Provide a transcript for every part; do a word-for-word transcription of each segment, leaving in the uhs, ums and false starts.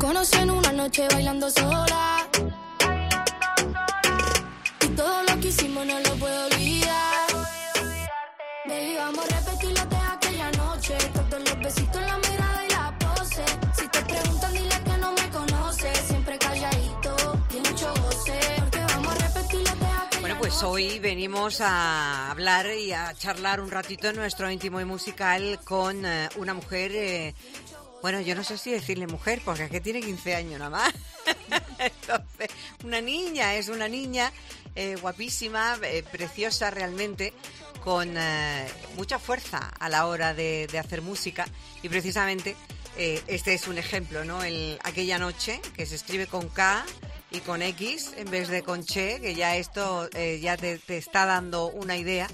conocí en una noche bailando sola. Y todo lo que hicimos no lo puedo olvidar. Baby, vamos a repetir lo de aquella noche. Todos los besitos, la mirada y la pose. Si te preguntan, dile que no me conoces. Siempre calladito y mucho goce. Porque vamos a repetir lo de aquella Bueno, pues hoy venimos a hablar y a charlar un ratito en nuestro íntimo y musical con eh, una mujer... Eh, Bueno, yo no sé si decirle mujer, porque es que tiene quince años nada más. Entonces, una niña, es una niña eh, guapísima, eh, preciosa realmente, con eh, mucha fuerza a la hora de, de hacer música. Y precisamente eh, este es un ejemplo, ¿no? El, aquella noche, que se escribe con K y con X en vez de con Che, que ya esto eh, ya te, te está dando una idea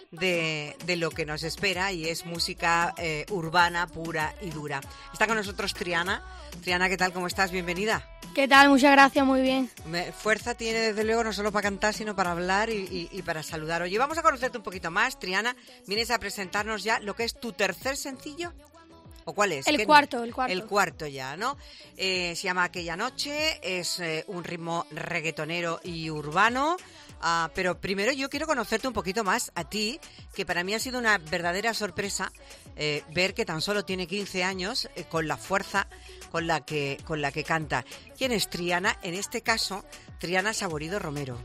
De, de lo que nos espera, y es música eh, urbana pura y dura. Está con nosotros Triana. Triana, ¿qué tal? ¿Cómo estás? Bienvenida. ¿Qué tal? Muchas gracias, muy bien. Me, fuerza tiene desde luego no solo para cantar, sino para hablar y, y, y para saludar. Oye, vamos a conocerte un poquito más, Triana. Vienes a presentarnos ya lo que es tu tercer sencillo. ¿O cuál es? El ¿Qué? cuarto, el cuarto. El cuarto ya, ¿no? Eh, se llama Aquella Noche, es eh, un ritmo reggaetonero y urbano. Uh, pero primero yo quiero conocerte un poquito más a ti, que para mí ha sido una verdadera sorpresa eh, ver que tan solo tiene quince años, eh, con la fuerza con la que con la que canta. ¿Quién es Triana? En este caso, Triana Saborido Romero.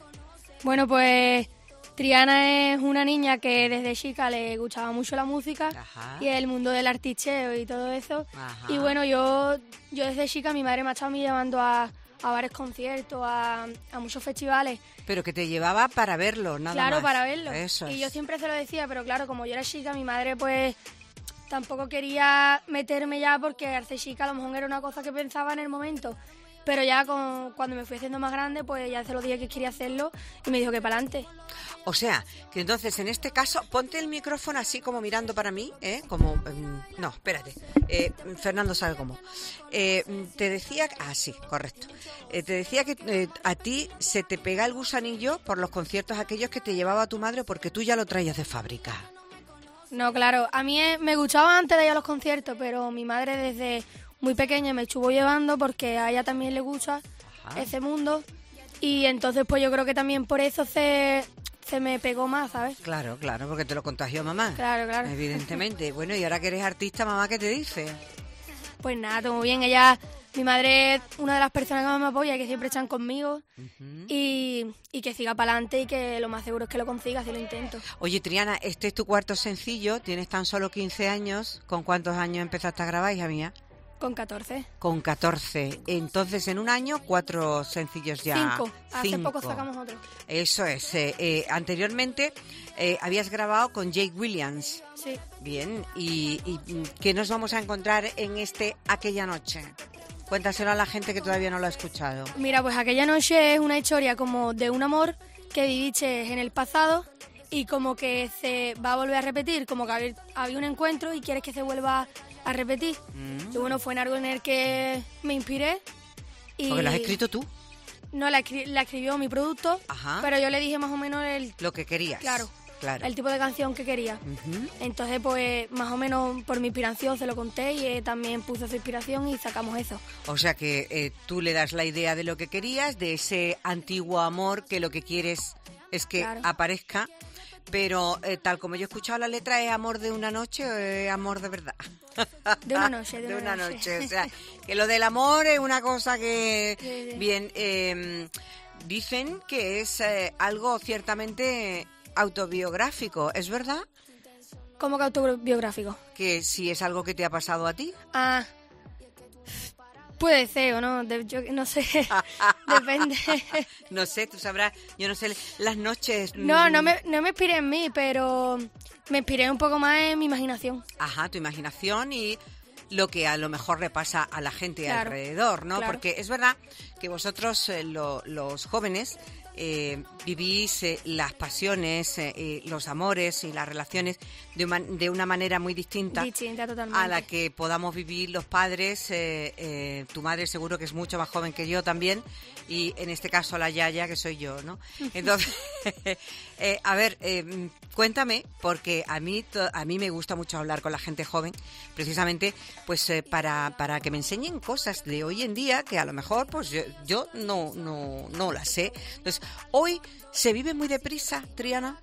Bueno, pues Triana es una niña que desde chica le gustaba mucho la música. Ajá. Y el mundo del articheo y todo eso. Ajá. Y bueno, yo, yo desde chica, mi madre me ha estado a mí llevando a... a varios conciertos, a, a muchos festivales. Pero que te llevaba para verlo, nada claro, más. Claro, para verlo. Eso y es. yo siempre se lo decía, pero claro, como yo era chica, mi madre pues tampoco quería meterme ya, porque hacer chica a lo mejor era una cosa que pensaba en el momento. Pero ya con, cuando me fui haciendo más grande, pues ya se lo dije que quería hacerlo y me dijo que para adelante. O sea, que entonces en este caso, ponte el micrófono así como mirando para mí, ¿eh? Como, um, no, espérate, eh, Fernando sabe cómo. Eh, te decía, ah, sí, correcto. Eh, te decía que eh, a ti se te pega el gusanillo por los conciertos aquellos que te llevaba tu madre, porque tú ya lo traías de fábrica. No, claro, a mí me gustaba antes de ir a los conciertos, pero mi madre desde muy pequeña me estuvo llevando porque a ella también le gusta Ajá. ese mundo, y entonces pues yo creo que también por eso se, se me pegó más, ¿sabes? Claro, claro, porque te lo contagió mamá. Claro, claro. Evidentemente. Bueno, y ahora que eres artista, mamá, ¿qué te dice? Pues nada, todo muy bien. Ella, mi madre es una de las personas que más me apoya y que siempre están conmigo. Uh-huh. y, y que siga para adelante, y que lo más seguro es que lo consiga si lo intento. Oye, Triana, este es tu cuarto sencillo, tienes tan solo quince años. ¿Con cuántos años empezaste a grabar, hija mía? Con catorce. Con catorce. Entonces, en un año, cuatro sencillos ya. Cinco. Hace Cinco. poco sacamos otro. Eso es. Eh, eh, anteriormente eh, habías grabado con Jake Williams. Sí. Bien. ¿Y, y qué nos vamos a encontrar en este Aquella Noche? Cuéntaselo a la gente que todavía no lo ha escuchado. Mira, pues Aquella Noche es una historia como de un amor que viviste en el pasado y como que se va a volver a repetir, como que había un encuentro y quieres que se vuelva a repetir. Mm. Y bueno, fue en algo en el que me inspiré. Y ¿porque lo has escrito tú? No, la, escri- la escribió mi producto. Ajá. Pero yo le dije más o menos el... lo que querías. Claro. Claro. El tipo de canción que quería. Uh-huh. Entonces, pues, más o menos por mi inspiración se lo conté, y él también puso su inspiración y sacamos eso. O sea que eh, tú le das la idea de lo que querías, de ese antiguo amor que lo que quieres es que claro. aparezca. Pero eh, tal como yo he escuchado la letra, ¿es amor de una noche o es amor de verdad? De una noche, de, de una, una noche. noche. O sea, que lo del amor es una cosa que... Sí, sí. Bien, eh, dicen que es eh, algo ciertamente autobiográfico, ¿es verdad? ¿Cómo que autobiográfico? Que si es algo que te ha pasado a ti. Ah, puede ser o no, de, yo no sé, depende. No sé, tú sabrás, yo no sé, las noches... No, no me, no me inspiré en mí, pero me inspiré un poco más en mi imaginación. Ajá, tu imaginación y lo que a lo mejor le pasa a la gente claro, alrededor, ¿no? Claro. Porque es verdad que vosotros, eh, lo, los jóvenes... Eh, vivís eh, las pasiones, eh, eh, los amores y las relaciones de una, de una manera muy distinta, distinta totalmente. a la que podamos vivir los padres. Eh, eh, tu madre seguro que es mucho más joven que yo también, y en este caso la yaya, que soy yo, ¿no? Entonces, eh, a ver, eh, cuéntame, porque a mí to- a mí me gusta mucho hablar con la gente joven, precisamente pues eh, para, para que me enseñen cosas de hoy en día que a lo mejor pues yo, yo no, no, no las sé. Entonces, hoy se vive muy deprisa, Triana.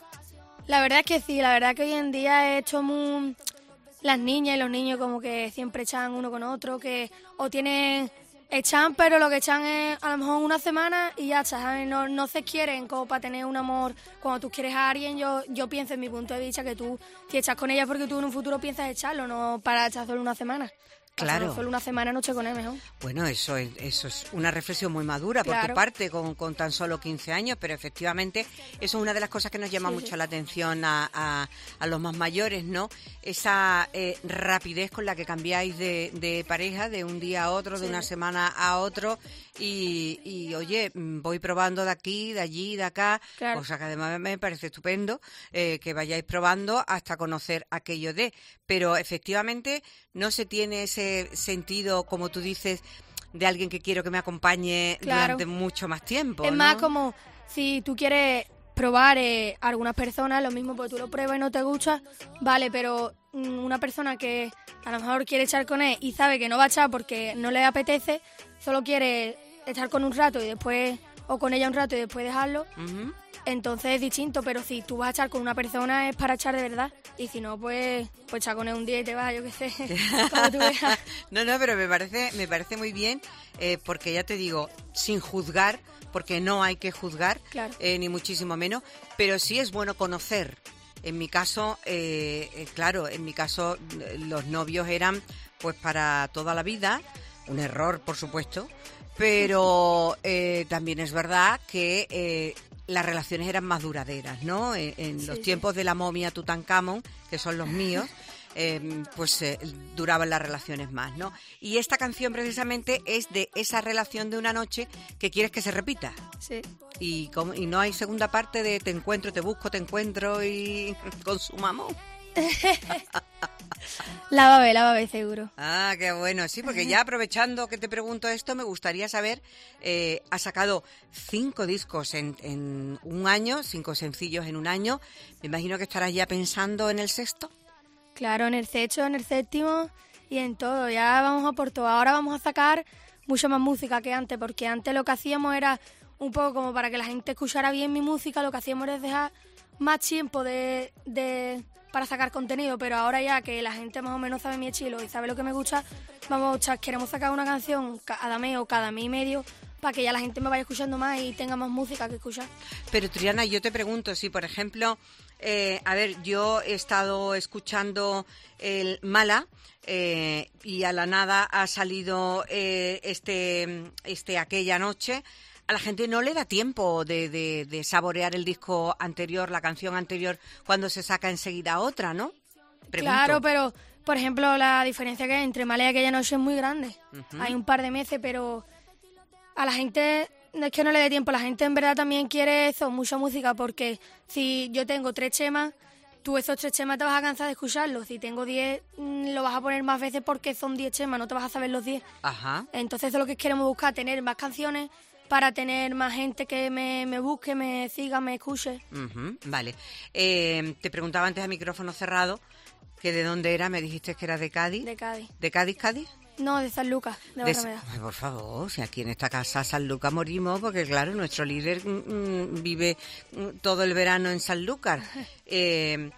La verdad es que sí, la verdad que hoy en día he hecho muy... Las niñas y los niños como que siempre echan uno con otro, que o tienen... Echan, pero lo que echan es a lo mejor una semana y ya está, ¿sabes? No, no se quieren como para tener un amor. Cuando tú quieres a alguien, yo yo pienso en mi punto de vista que tú, si echas con ella porque tú en un futuro piensas echarlo, no para echar solo una semana. Claro. Solo una semana no eché con él mejor. Bueno, eso es, eso es una reflexión muy madura por Claro. tu parte, con, con tan solo quince años, pero efectivamente eso es una de las cosas que nos llama Sí, mucho sí. la atención a, a, a los más mayores, ¿no? Esa eh, rapidez con la que cambiáis de, de pareja de un día a otro, de Sí. una semana a otro, y, y oye, mm, voy probando de aquí, de allí, de acá, Claro. cosa que además me parece estupendo, eh, que vayáis probando hasta conocer aquello de... Pero efectivamente no se tiene ese sentido, como tú dices, de alguien que quiero que me acompañe Claro. durante mucho más tiempo, Es ¿no? más como si tú quieres probar eh, a algunas personas, lo mismo porque tú lo pruebas y no te gusta, vale, pero mm, una persona que a lo mejor quiere echar con él y sabe que no va a echar porque no le apetece, solo quiere estar con un rato y después, o con ella un rato y después dejarlo, Ujú. entonces es distinto, pero si tú vas a echar con una persona es para echar de verdad, y si no, pues, pues echar con él un día y te vas, yo qué sé, como tú veas. No, no, pero me parece, me parece muy bien, eh, porque ya te digo, sin juzgar, porque no hay que juzgar, Claro. eh, ni muchísimo menos, pero sí es bueno conocer. En mi caso, eh, eh, claro, en mi caso eh, los novios eran pues para toda la vida, un error, por supuesto, pero eh, también es verdad que eh, las relaciones eran más duraderas, ¿no? En, en Sí, los sí. tiempos de la momia Tutankamón, que son los míos, eh, pues eh, duraban las relaciones más, ¿no? Y esta canción precisamente es de esa relación de una noche que quieres que se repita. Sí. Y, como- y no hay segunda parte de te encuentro, te busco, te encuentro y consumamos. La va a ver, la va a ver seguro. Ah, qué bueno. Sí, porque ya aprovechando que te pregunto esto, me gustaría saber, eh, has sacado cinco discos en, en un año, cinco sencillos en un año. Me imagino que estarás ya pensando en el sexto. Claro, en el sexto, en el séptimo y en todo. Ya vamos a por todo. Ahora vamos a sacar mucha más música que antes, porque antes lo que hacíamos era un poco como para que la gente escuchara bien mi música, lo que hacíamos era dejar más tiempo de, de para sacar contenido, pero ahora ya que la gente más o menos sabe mi estilo y sabe lo que me gusta, vamos a, queremos sacar una canción cada mes o cada mes y medio para que ya la gente me vaya escuchando más y tenga más música que escuchar. Pero Triana, yo te pregunto si, por ejemplo, eh, a ver, yo he estado escuchando el Mala eh, y a la nada ha salido eh, este, este Aquella Noche. A la gente no le da tiempo de, de, de saborear el disco anterior, la canción anterior, cuando se saca enseguida otra, ¿no? Pregunto. Claro, pero, por ejemplo, la diferencia que hay entre Mala y Aquella Noche es muy grande. Ujú. Hay un par de meses, pero a la gente no es que no le dé tiempo. La gente en verdad también quiere eso, mucha música, porque si yo tengo tres temas, tú esos tres temas te vas a cansar de escucharlos. Si tengo diez, mm, lo vas a poner más veces porque son diez temas, no te vas a saber los diez. Ajá. Entonces eso es lo que queremos buscar, tener más canciones para tener más gente que me, me busque, me siga, me escuche. Ujú, vale. Eh, te preguntaba antes a micrófono cerrado que de dónde era, me dijiste que era de Cádiz. De Cádiz. ¿De Cádiz, Cádiz? No, de San Lucas, de De- Barrameda. Ay, por favor, si aquí en esta casa San Lucas morimos, porque claro, nuestro líder mm, mm, vive mm, todo el verano en Sanlúcar. Eh,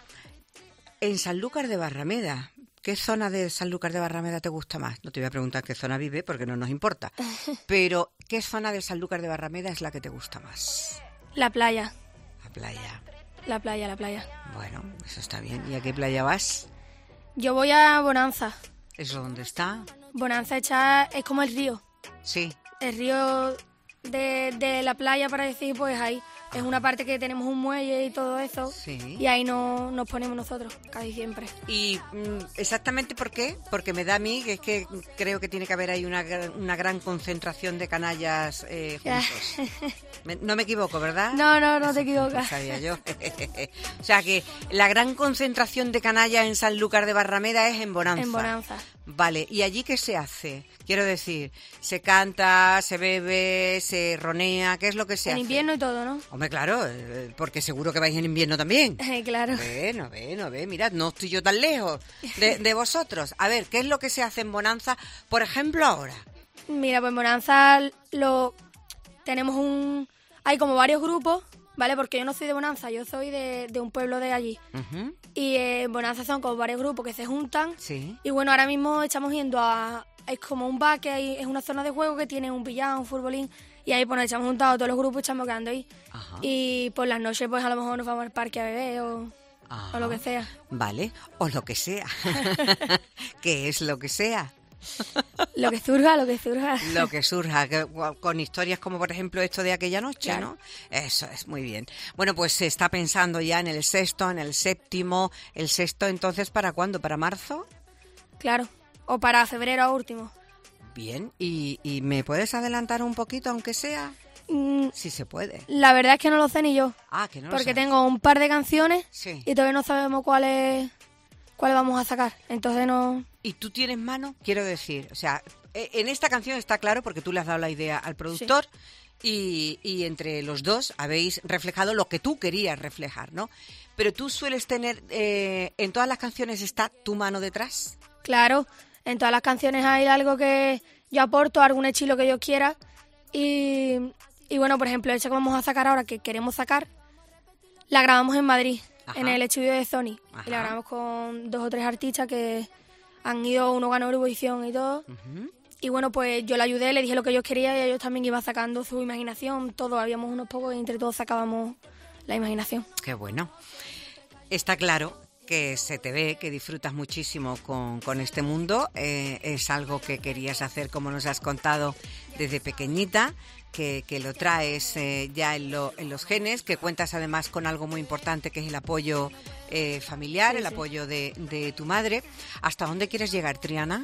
en Sanlúcar de Barrameda, ¿qué zona de Sanlúcar de Barrameda te gusta más? No te voy a preguntar qué zona vive, porque no nos importa. Pero, ¿qué zona de Sanlúcar de Barrameda es la que te gusta más? La playa, La playa. la playa, la playa. Bueno, eso está bien. ¿Y a qué playa vas? Yo voy a Bonanza. ¿Eso dónde está? Bonanza hecha es como el río. Sí. El río de, de la playa, para decir, pues ahí es una parte que tenemos un muelle y todo eso. Sí. Y ahí no, nos ponemos nosotros, casi siempre. ¿Y mm, exactamente por qué? Porque me da a mí que es que creo que tiene que haber ahí una, gran- una gran concentración de canallas eh, juntos. Me- no me equivoco, ¿verdad? No, no, no te Pues equivocas. sabía yo. O sea que la gran concentración de canallas en Sanlúcar de Barrameda es en Bonanza. En Bonanza. Vale, ¿y allí qué se hace? Quiero decir, se canta, se bebe, se ronea, ¿qué es lo que se en hace? En invierno y todo, ¿no? Hombre, claro, porque seguro que vais en invierno también. Claro. Bueno, bueno, ve, mirad, no estoy yo tan lejos de, de vosotros. A ver, ¿qué es lo que se hace en Bonanza, por ejemplo, ahora? Mira, pues en Bonanza lo tenemos un... Hay como varios grupos, ¿vale? Porque yo no soy de Bonanza, yo soy de, de un pueblo de allí. Uh-huh. Y en eh, Bonanza son como varios grupos que se juntan. Sí. Y bueno, ahora mismo estamos yendo a... Es como un bar que hay, es una zona de juego que tiene un billar, un futbolín. Y ahí pues nos echamos juntados todos los grupos y estamos quedando ahí. Ajá. Y por las noches pues a lo mejor nos vamos al parque a beber o, o lo que sea. Vale, o lo que sea. ¿Qué es lo que sea? Lo que surja, lo que surja. Lo que surja, que, con historias como por ejemplo esto de aquella noche, claro. ¿no? Eso es, muy bien. Bueno, pues se está pensando ya en el sexto, en el séptimo. ¿El sexto entonces para cuándo? ¿Para marzo? Claro, o para febrero a último. Bien, ¿y, y me puedes adelantar un poquito aunque sea? Mm, sí se puede. La verdad es que no lo sé ni yo. Ah, que no lo Porque sabes. tengo un par de canciones sí. y todavía no sabemos cuáles cuáles vamos a sacar. Entonces no... ¿Y tú tienes mano? Quiero decir, o sea, en esta canción está claro porque tú le has dado la idea al productor sí. y, y entre los dos habéis reflejado lo que tú querías reflejar, ¿no? Pero tú sueles tener, eh, en todas las canciones está tu mano detrás. Claro, en todas las canciones hay algo que yo aporto, algún estilo que yo quiera y, y bueno, por ejemplo, esa que vamos a sacar ahora, que queremos sacar, la grabamos en Madrid. Ajá. En el estudio de Sony. Ajá. Y la grabamos con dos o tres artistas que han ido, uno ganó Eurovisión y todo. Uh-huh. Y bueno, pues yo le ayudé, le dije lo que ellos querían y ellos también iban sacando su imaginación. Todos, habíamos unos pocos y entre todos sacábamos la imaginación. Qué bueno. Está claro que se te ve, que disfrutas muchísimo con, con este mundo. Eh, es algo que querías hacer, como nos has contado, desde pequeñita. Que, que lo traes eh, ya en, lo, en los genes, que cuentas además con algo muy importante que es el apoyo eh, familiar, sí, el sí. apoyo de, de tu madre. ¿Hasta dónde quieres llegar, Triana?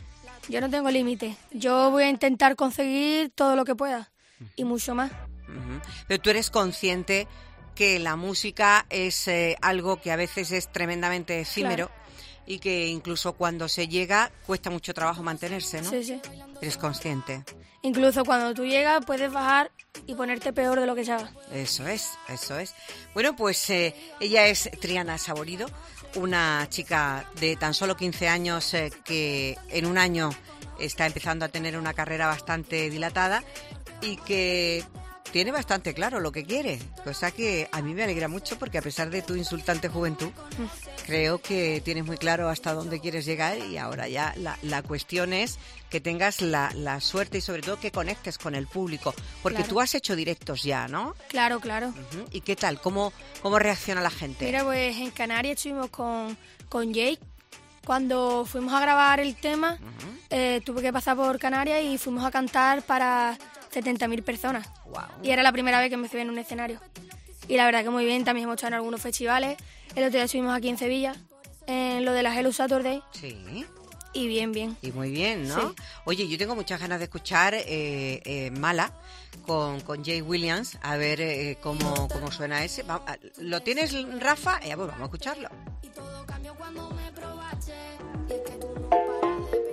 Yo no tengo límite. Yo voy a intentar conseguir todo lo que pueda uh-huh. y mucho más. Uh-huh. Pero tú eres consciente que la música es eh, algo que a veces es tremendamente efímero claro. y que incluso cuando se llega cuesta mucho trabajo mantenerse, ¿no? Sí, sí. Eres consciente. Incluso cuando tú llegas puedes bajar y ponerte peor de lo que estabas. Eso es, eso es. Bueno, pues eh, ella es Triana Saborido, una chica de tan solo quince años eh, que en un año está empezando a tener una carrera bastante dilatada y que tiene bastante claro lo que quiere, cosa que a mí me alegra mucho porque a pesar de tu insultante juventud, creo que tienes muy claro hasta dónde quieres llegar y ahora ya la, la cuestión es que tengas la, la suerte y sobre todo que conectes con el público, porque claro. tú has hecho directos ya, ¿no? Claro, claro. Uh-huh. ¿Y qué tal? ¿Cómo, cómo reacciona la gente? Mira, pues en Canarias estuvimos con, con Jake. Cuando fuimos a grabar el tema, uh-huh. eh, tuve que pasar por Canarias y fuimos a cantar para setenta mil personas. Wow. Y era la primera vez que me subí en un escenario. Y la verdad que muy bien, también hemos estado en algunos festivales. El otro día estuvimos aquí en Sevilla, en lo de la Hello Saturday. Sí. Y bien, bien. Y muy bien, ¿no? Sí. Oye, yo tengo muchas ganas de escuchar eh, eh, Mala con, con Jay Williams, a ver eh, cómo, cómo suena ese. Va, ¿lo tienes, Rafa? Eh, pues vamos a escucharlo. Y todo cambió cuando me probaste, y es que tú no paras de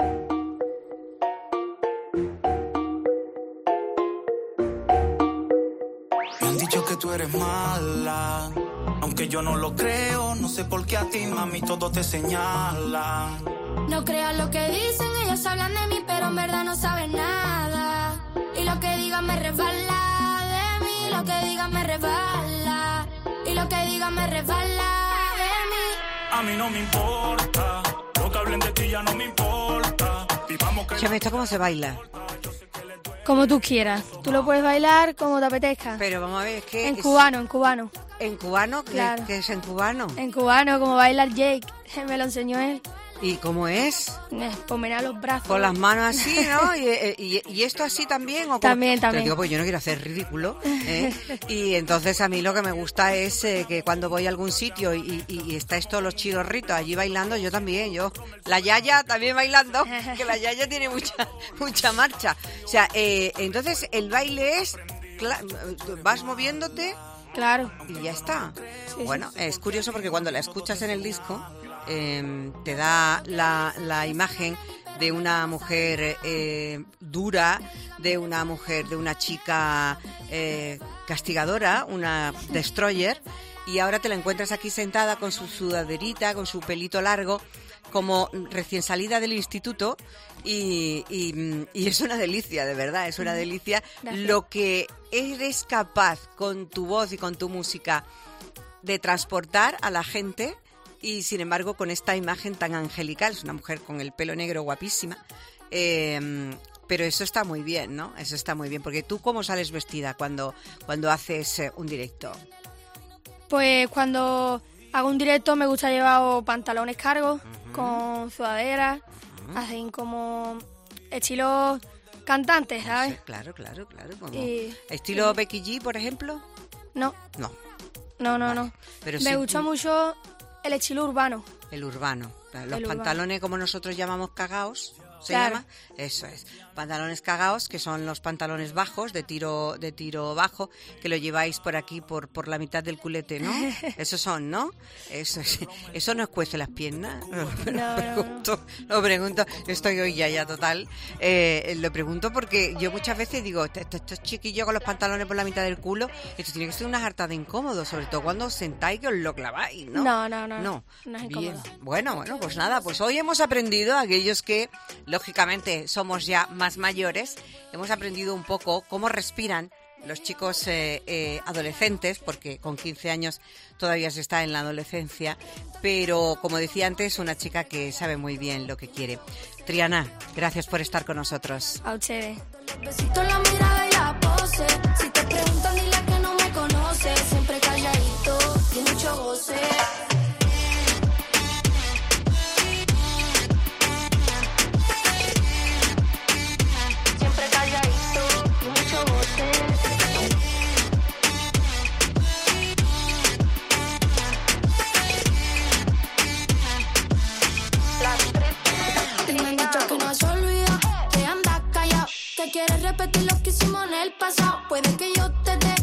Me han dicho que tú eres mala, aunque yo no lo creo, no sé por qué a ti, mami, todo te señala. No creas lo que dicen, ellos hablan de mí, pero en verdad no saben nada. Y lo que digan me resbala de mí, lo que digan me resbala. Y lo que digan me resbala de mí. A mí no me importa, lo que hablen de ti ya no me importa. Escúchame, ¿esto cómo se baila? Como tú quieras. Tú lo puedes bailar como te apetezca. Pero vamos a ver, es que... En es... cubano, en cubano. ¿En cubano? ¿Qué, claro. ¿Qué es en cubano? En cubano, como baila Jake. Me lo enseñó él. ¿Y cómo es? Eh, pues me da los brazos. Con las manos así, ¿no? ¿Y, y, y esto así también? ¿O también, como... también. Te digo, pues yo no quiero hacer ridículo. ¿eh? Y entonces a mí lo que me gusta es eh, que cuando voy a algún sitio y, y, y estáis todos los chidorritos allí bailando, yo también, yo. La Yaya también bailando, que la Yaya tiene mucha mucha marcha. O sea, eh, entonces el baile es... Vas moviéndote... Claro. Y ya está. Sí, bueno, sí. Es curioso porque cuando la escuchas en el disco, eh, te da la, la imagen de una mujer eh, dura, de una mujer, de una chica eh, castigadora, una destroyer, y ahora te la encuentras aquí sentada con su sudaderita, con su pelito largo, como recién salida del instituto, y, y, y es una delicia, de verdad, es una delicia. Gracias. Lo que eres capaz con tu voz y con tu música de transportar a la gente, y sin embargo con esta imagen tan angelical. Es una mujer con el pelo negro guapísima, eh, pero eso está muy bien, ¿no? Eso está muy bien, porque tú, ¿cómo sales vestida cuando, cuando haces eh, un directo? Pues cuando hago un directo me gusta llevar pantalones cargos, uh-huh, con sudaderas, uh-huh, así como estilo cantante, ¿sabes? Sí, claro, claro, claro. Como y, ¿estilo y... Becky G, por ejemplo? No. No. No, no, vale. no. Pero me sí, gusta mucho el estilo urbano. El urbano. Los el pantalones, urbano, como nosotros llamamos cagaos, ¿se claro. llama? Eso es. Pantalones cagaos, que son los pantalones bajos, de tiro de tiro bajo, que lo lleváis por aquí, por por la mitad del culete, ¿no? Esos son, ¿no? Eso es. ¿Eso no escuece las piernas? No, lo no, pregunto, no. Lo pregunto. Estoy hoy ya, ya total. Eh, lo pregunto porque yo muchas veces digo, estos chiquillos con los pantalones por la mitad del culo, esto tiene que ser una harta de incómodo, sobre todo cuando os sentáis que os lo claváis, ¿no? No, no, no. No, no es bien. incómodo. Bueno, bueno, pues nada, pues hoy hemos aprendido, aquellos que lógicamente somos ya más mayores, hemos aprendido un poco cómo respiran los chicos eh, eh, adolescentes, porque con quince años todavía se está en la adolescencia, pero como decía antes, una chica que sabe muy bien lo que quiere. Triana, gracias por estar con nosotros. A ustedes. Besito en la mirada y la pose. Si te preguntan, dile que no me conoces. Siempre calladito y mucho goce. Siempre calladito y mucho goce. Me han dicho que no se olvida, que andas callado, que quieres repetir lo que hicimos en el pasado. Puede que yo te dé